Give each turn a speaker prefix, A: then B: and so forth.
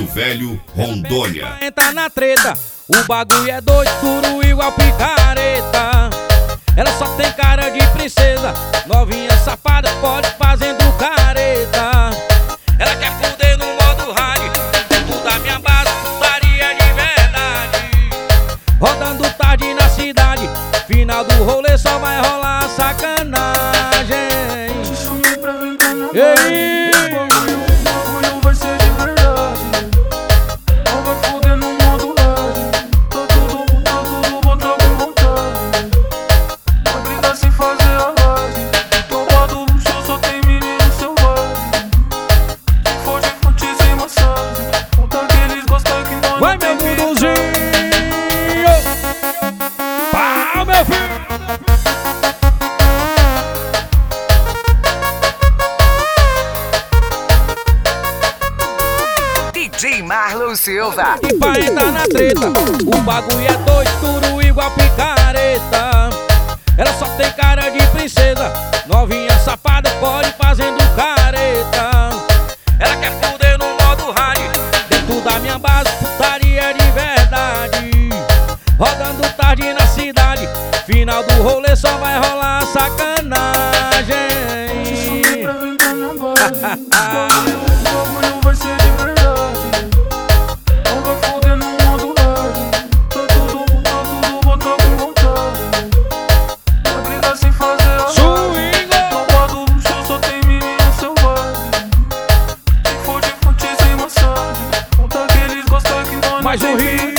A: Velho, Rondônia.
B: Entra na treta, o bagulho é doido, duro igual picareta. Ela só tem cara de princesa, novinha safada, pode fazendo careta. Ela quer fuder no modo rádio, dentro da minha base, putaria de verdade. Rodando tarde na cidade, final do rolê só vai rolar sacanagem. Ei! Vai, meu mundozinho! Pau, meu filho!
C: DJ Marlon Silva.
B: E pra entrar na treta, o bagulho é doido, duro igual picareta. Ela só tem cara de princesa, novinha safada, pode fazendo careta. Ela quer fuder no modo rádio, dentro da minha base, putaria de verdade. Rodando tarde na cidade, final do rolê só vai rolar sacanagem.
D: Vai ser de verdade. Não vai foder no modo leve. Tá tudo botar com vontade. Vai brigar sem fazer a live. Tomado no show só tem menino selvagem. Se for de fute sem massagem, conta que eles gostam que nós
B: Mas o Rio